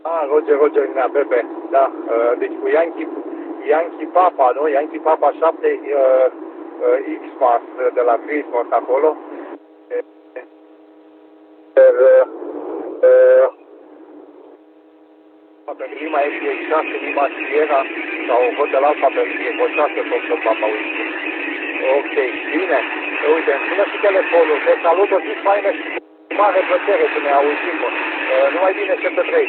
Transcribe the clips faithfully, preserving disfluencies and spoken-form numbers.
Ah, Roger, Roger, Nea, Pepe, da. Uh, deci cu Yankee, Yankee Papa, nu? Yankee Papa șapte uh, uh, X-Mas de la Christmas acolo. Uh, uh, pentru Lima X șase, Lima Sierra sau Hotel Alfa pentru Eco șase, Foxtrot Papa Whiskey. Ok, bine. Uite, îmi spune și telefonul. Te salut, o zi faină și cu mare plăcere să ne auzim. Uh, numai bine, șapte trei.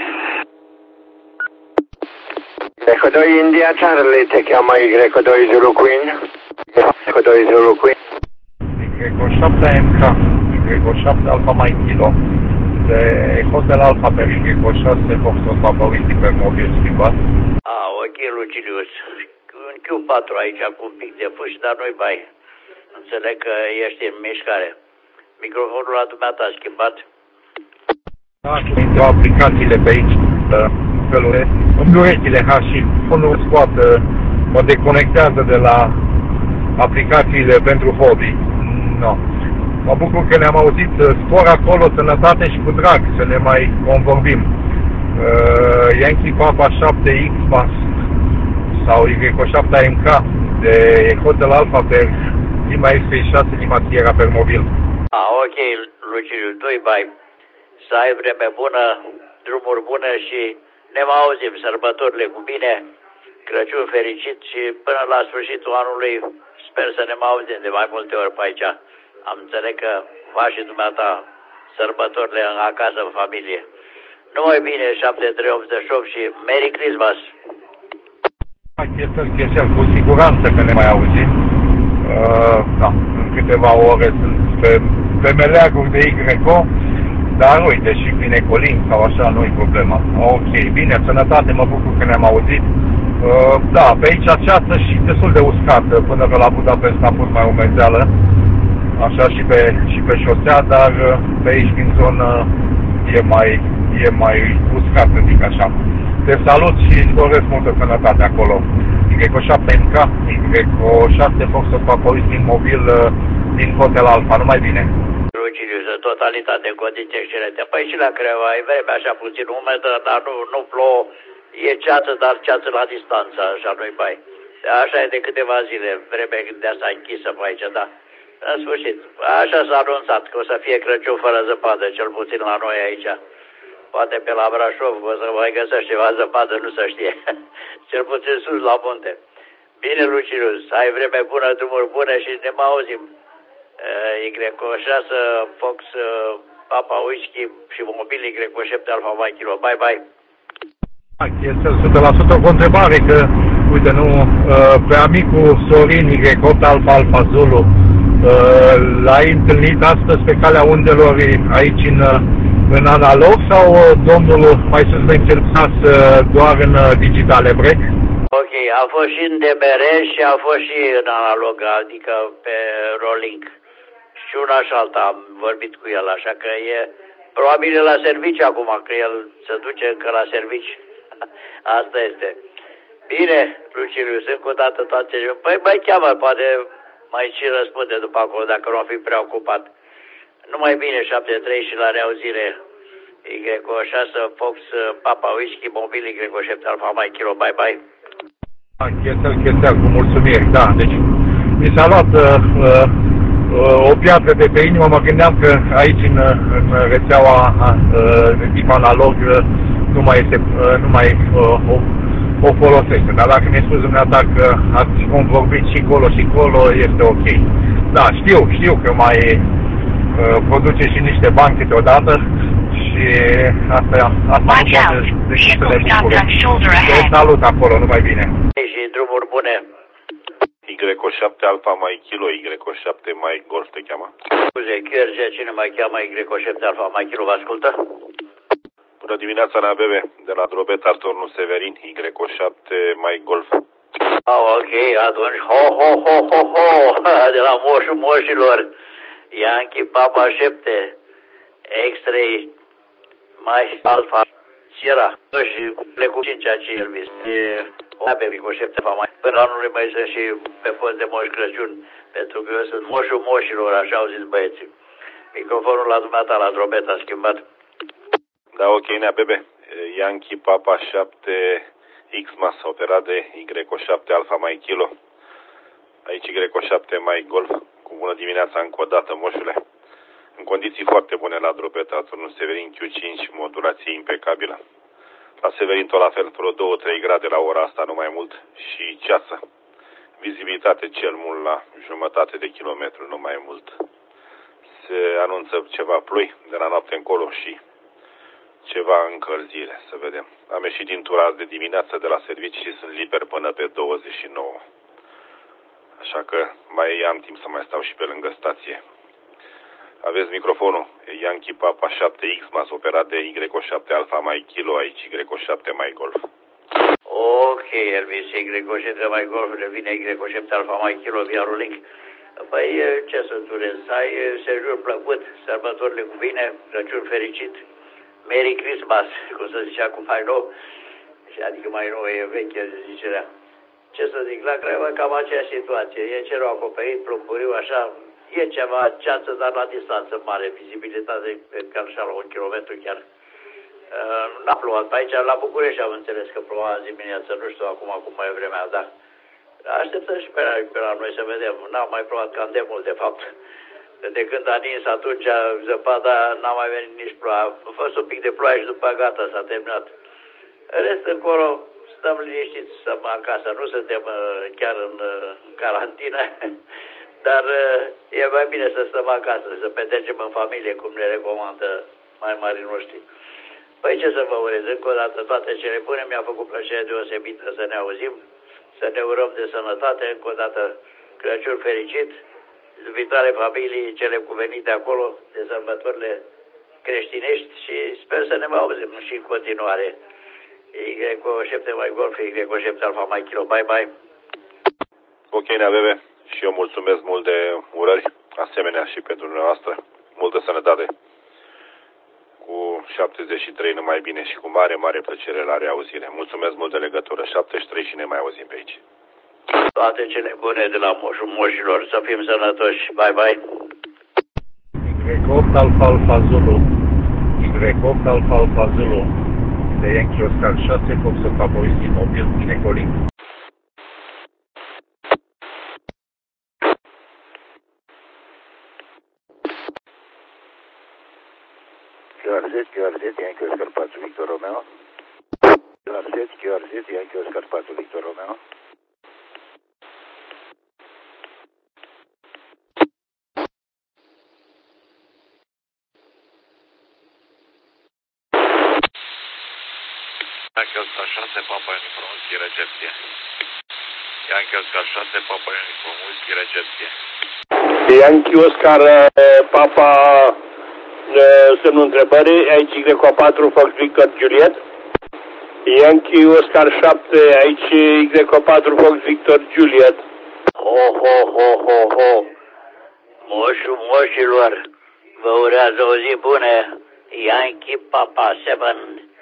Eco doi India Charlie, te cheamă Y doi Zulu Queen. Y doi Zulu Queen. Y șapte M K, Y șapte Alfa Mike Kilo. De Hotel Alfa pe Y șase, Foxtrot Papa Whiskey pe mobil schimbat. Ah, ok, Lucilius. Un Q patru aici cu un pic de fâș, dar nu-i bai. Înțeleg că ești în mișcare. Microfonul la dumneata a schimbat. Da, cu aplicațiile pe aici, felul îmi urechile, ha, și fonul scoată, mă deconectează de la aplicațiile pentru hobby. No. Mă bucur că ne-am auzit, spor acolo, sănătate și cu drag, să ne mai convorbim. Uh, Yankee Papa șapte X-Mas sau Y șapte M K de Hotel Alfa pe Lima X șase, Lima Sierra pe mobil. Ah, ok, Luciu, doi bai. Să ai vreme bună, drumuri bune și ne mai auzim, sărbătorile cu bine, Crăciun fericit și până la sfârșitul anului sper să ne mai auzim de mai multe ori pe aici. Am înțeleg că faci și dumneata sărbătorile acasă în familie. Numai bine, șapte trei optzeci și opt și Merry Christmas! Chesel, chesel, cu siguranță că ne mai auzim. Uh, da, în câteva ore sunt pe, pe meleaguri de Y O, dar uite, și vine Colin sau așa, nu-i problema. Ok, bine, sănătate, mă bucur că ne-am auzit. Uh, da, pe aici ceață și destul de uscată, până că la Budapest a fost mai umezeală, așa și pe, și pe șosea, dar pe aici din zonă e mai, e mai uscat, să zic așa. Te salut și îți doresc multă sănătate acolo. Y șapte M K, Y șase Foxtrot Papa Whiskey mobil din Hotel Alfa, numai bine. Lucilius, în totalitate, în condiții excelente. Păi și la Creva, e vreme așa puțin umedă, dar nu, nu plouă, e ceață, dar ceață la distanță, așa nu-i bai. Așa e de câteva zile, vreme de asta închisă pe aici, da. În sfârșit, așa s-a anunțat că o să fie Crăciun fără zăpadă, cel puțin la noi aici. Poate pe la Brașov o să mai găsești ceva zăpadă, nu se știe. Cel puțin sus la munte. Bine, Lucilius, ai vreme bună, drumuri bune și ne mai auzim. Y șase, Fox, Papa Whiskey și mobil Y șapte Alfa Mike Kilo. Bye, bye. Este o sută la sută o întrebare că, uite, nu, pe amicul Sorin Y opt Alfa Alfa Zulu, l-ai întâlnit astăzi pe calea undelor aici în, în analog sau domnul mai sus menționat doar în digitale break? Ok, a fost și în D B R și a fost și în analog, adică pe rolling. Și una și alta am vorbit cu el, așa că e probabil la serviciu acum, că el se duce încă la serviciu. Asta este. Bine, Lucilius, încă o dată toate. Păi mai cheamă, poate mai și răspunde după acolo, dacă nu o fi prea ocupat. Numai bine, șapte trei și la reauzire. Y șase, Fox, Papa Whiskey, mobil Y șapte Alfa Mike Kilo. Bye, bye. Chesel, chesel, cu mulțumiri, da. Deci, mi s-a luat uh, uh, o piatră de pe inimă, mă gândeam că aici, în, în rețeaua uh, de tip analog, uh, nu mai este, uh, nu mai uh, o, o folosește. Dar dacă mi-ai spus dumneata că ați convorbit și colo și colo, este ok. Da, știu, știu că mai uh, produce și niște bani câteodată și asta, asta nu poate decât să le bucure. Te salut acolo, numai bine. Și drumuri bune. Y șapte Alfa Mike Kilo, Y șapte Mike Golf te cheamă. Scuze, Q R G, cine mai cheamă Y șapte Alfa Mike Kilo, vă ascultă? Bună dimineața, Nea Bebe, de la Drobeta, turnul Severin, Y șapte Mike Golf. Ah, ok, atunci, ho, ho, ho, ho, ho, de la moșul moșilor, Yankee Papa șapte, X trei, Mike Alfa, Sierra, și le cu cinci aici Elvis, e o pe Y șapte mai. Până anului mai sunt și pe fost de Moș Crăciun, pentru că eu sunt moșul moșilor, așa au zis băieții. Microfonul la dumneata, la Drobeta, schimbat. Da, ok, Nea Bebe. Yankee Papa șapte X-Mas, operat de Y șapte Alpha Mike Kilo. Aici Y șapte Mike Golf. Cu bună dimineața încă o dată, moșule. În condiții foarte bune la drobeta, turnul Severin Q cinci, modulație impecabilă. La Severin tot la fel, vreo două trei grade la ora asta, nu mai mult, și ceasă. Vizibilitate cel mult la jumătate de kilometru, nu mai mult. Se anunță ceva ploi de la noapte încolo și ceva încălzire, să vedem. Am ieșit din tura azi de dimineață de la servici și sunt liber până pe douăzeci și nouă. Așa că mai am timp să mai stau și pe lângă stație. Aveți microfonul, Yankee Papa șapte X-Mas, operat de Y șapte Alpha Mike Kilo, aici Y șapte Mike Golf. Ok, Elvis, Y șapte Mike Golf, revine Y șapte Alpha Mike Kilo via Rolling. Păi, ce să-ți urez, ai sejur plăcut, sărbătorile cu bine, Crăciun fericit, Merry Christmas, cum să zicea cu mai nou, adică mai nou e veche zicerea. Ce să zic, la Craiova cam aceeași situație, e cerul acoperit, plumburiu, așa, e ceva ceață, dar la distanță mare, vizibilitate, cam așa la un kilometru chiar. Uh, n-a plouat pe aici, la București am înțeles că ploua azi dimineață, nu știu acum cum mai e vremea, dar așteptăm și pe la, pe la noi să vedem. N-a mai plouat cam de mult, de fapt. De când a nins atunci zăpada, n-a mai venit nici ploaia. A fost un pic de ploaie și după gata, s-a terminat. În rest, încolo, stăm liniștiți, stăm acasă, nu suntem uh, chiar în uh, carantină, dar uh, e mai bine să stăm acasă, să petrecem în familie, cum ne recomandă mai mari noștri. Păi ce să vă urez, încă o dată toate cele bune, mi-a făcut plăcere deosebită să ne auzim, să ne urăm de sănătate, încă o dată Crăciun fericit, viitoare familii, cele cuvenite acolo, de sărbătorile creștinești și sper să ne mai auzim și în continuare. Y șapte Mike Golf, Y șapte Alpha Mike Kilo, bye bye. Ok, Neaveve, și eu mulțumesc mult de urări, asemenea și pentru dumneavoastră. Multă sănătate. Cu șaptezeci și trei numai bine și cu mare, mare plăcere la reauzire. Mulțumesc mult de legătură. șaptezeci și trei și ne mai auzim pe aici. Toate cele bune de la moșul moșilor, să fim sănătoși. Bye bye. Y opt Alpha Alpha Zulu. Y opt Alpha Alpha Zulu. De Yankee Oscar șase, Fox Papa Whisky Mobil, Ginecolink. Q R Z, Q R Z, Yankee Oscar patru, Victor Romeo. Q R Z, Q R Z, Yankee Oscar patru, Victor Romeo. Yankee Oscar șase, Papa Uniform Whisky, recepție. Yankee Oscar șase, Papa Uniform Whisky, recepție. Yankee Oscar Papa semnul întrebării, aici Y patru Fox Victor Juliet. Yankee Oscar șapte, aici Y patru Fox Victor Juliet. Ho, ho, ho, ho, ho. Moșul moșilor, vă urează o zi bună. Yankee Papa șapte,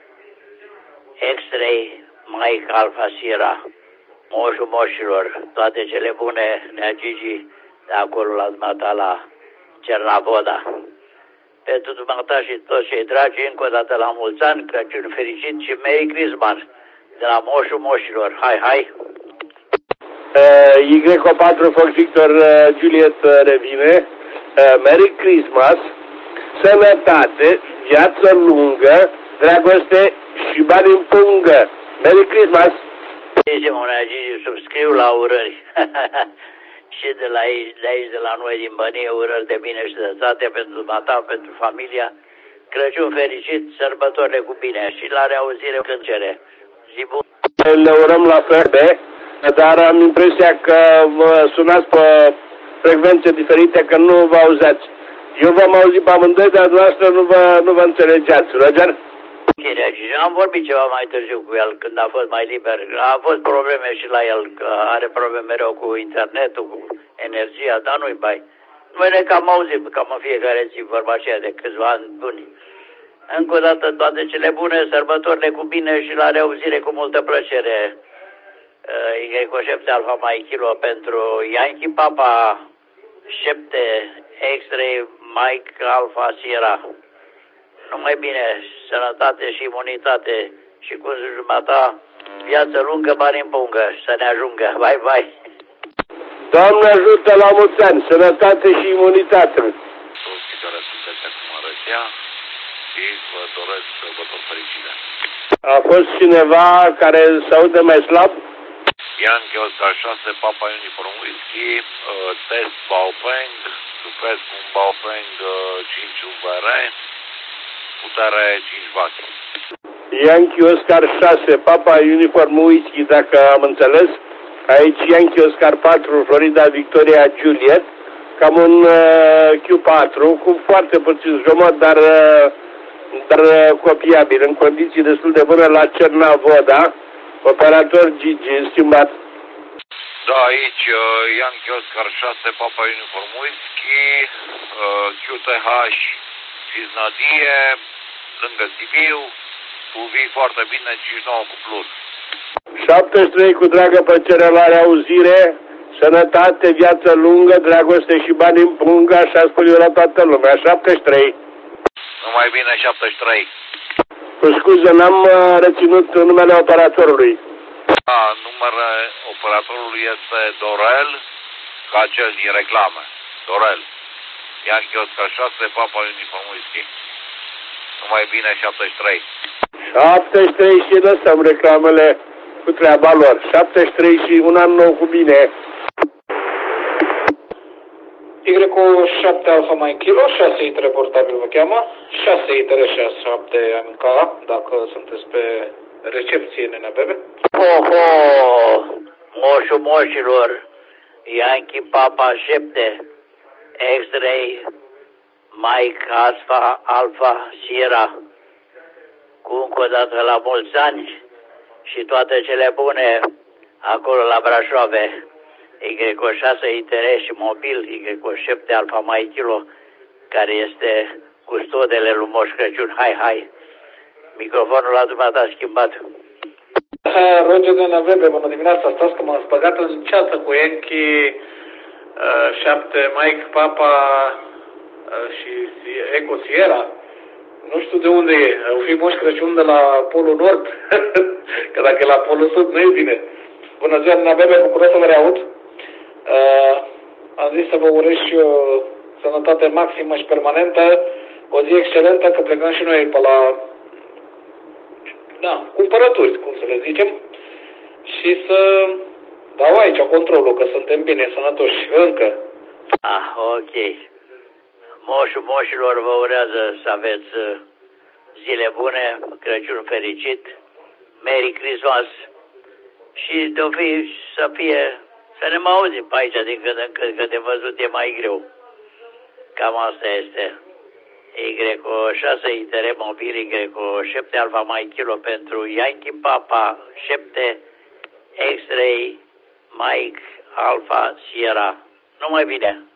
X-Ray Mike Alpha Sierra. Moșul moșilor, toate cele bune, Nea Gigi, de acolo la dumneata la Cernavoda. Pentru dumneata și toți cei dragi, încă o dată la mulți ani, Crăciun fericit și Merry Christmas de la moșul moșilor. Hai, hai! Uh, Y patru Fox Victor uh, Juliet uh, revine. Uh, Merry Christmas, sănătate, viață lungă, dragoste și bani în pungă. Merry Christmas! Zice Nea Gigi, subscriu la urări. Și de la aici, de aici, de la noi, din Bănie, urări de bine și sănătate pentru dumneata, pentru familia. Crăciun fericit, sărbătorile cu bine și la reauzire când cere. Zi bun! Le urăm la fel, dar am impresia că vă sunați pe frecvențe diferite, că nu vă auzeați. Eu v-am auzit pe amândoi, dar dumneavoastră nu vă, nu vă înțelegeați. Roger? Am vorbit ceva mai târziu cu el, când a fost mai liber. A fost probleme și la el, că are probleme mereu cu internetul, cu energia, dar nu-i bai. Noi ne cam auzim, cam în fiecare zi, vorba aceea de câțiva ani buni. Încă o dată toate cele bune, sărbătorile cu bine și la reauzire cu multă plăcere. Y șapte Alpha Mike Kilo pentru Yankee Papa șapte X-Ray Mike Alpha Sierra. numai bine, sănătate și imunitate și cum zici dumneata, viață lungă, bani în pungă, să ne ajungă. Bye, bye. Doamne ajută, la mulți ani, sănătate și imunitate. Toți care sunteți acum în rețea și vă doresc sărbători fericite. A fost cineva care se aude mai slab? Yankee Oscar șase, Papa Uniform Whisky, uh, test Baopeng, suflet cu un Baopeng uh, cinci U V R, putere cinci vate. Yankee Oscar șase, Papa Uniform Whisky, dacă am înțeles. Aici Yankee Oscar patru, Florida Victoria Juliet, cam un uh, Q patru, cu foarte puțin zgomot, dar, uh, dar uh, copiabil, în condiții destul de bune la Cernavoda. Operator Gigi, schimbat. Da, aici uh, Yankee Oscar șase, Papa Uniform Whisky, uh, Q T H, Cisnadie, lângă Sibiu, U V foarte bine, cincizeci și nouă cu plus. șaptezeci și trei cu dragă plăcere, la auzire, sănătate, viață lungă, dragoste și bani în pungă, așa spun eu la toată lumea. șaptezeci și trei. Numai bine, șaptezeci și trei. Cu scuze, n-am uh, reținut numele operatorului. Da, numele operatorului este Dorel, ca cel din reclamă. Dorel. Yankee Oscar șase, Papa Uniform Whisky. Numai bine, șaptezeci și trei. șaptezeci și trei și lăsăm reclamele cu treaba lor. șaptezeci și trei și un an nou cu bine. Y șapte Alfa Mike Kilo, șase I T R portabil vă cheamă, șase I T R șase șapte M K, dacă sunteți pe recepție N N B B. Ho, ho, moșu moșilor, Yankee Papa șapte, X-Ray, Mike Alpha, Alpha Sierra, cu încă o dată la mulți ani și toate cele bune acolo la Brașove. Y șase I T R și mobil, Y șapte Alfa Mike Kilo, care este custodele lui Moș Crăciun. Hai, hai, microfonul la dumneata schimbat. Roger de N V B, bună dimineața, stați că m-am spăgat în ceață cu Yankee șapte Mike Papa uh, și Eco Sierra. Nu știu de unde e, au fi Moș Crăciun de la Polul Nord, că dacă e la Polul Sud nu e bine. Bună ziua, N N B B, bucuros să vă reaud. Uh, am zis să vă urez și eu sănătate maximă și permanentă, o zi excelentă, că plecăm și noi pe la da, cumpărături, cum să le zicem, și să dau aici controlul, că suntem bine, sănătoși, încă. Ah, ok. Moșul moșilor vă urează să aveți zile bune, Crăciun fericit, Merry Christmas și de-o fi să fie, să ne mai auzim pe aici din când în când, că de văzut e mai greu. Cam asta este. Y șase I T R mobil, Y șapte Alfa Mike Kilo pentru Yankee Papa șapte X-Ray Mike Alpha Sierra. Numai bine!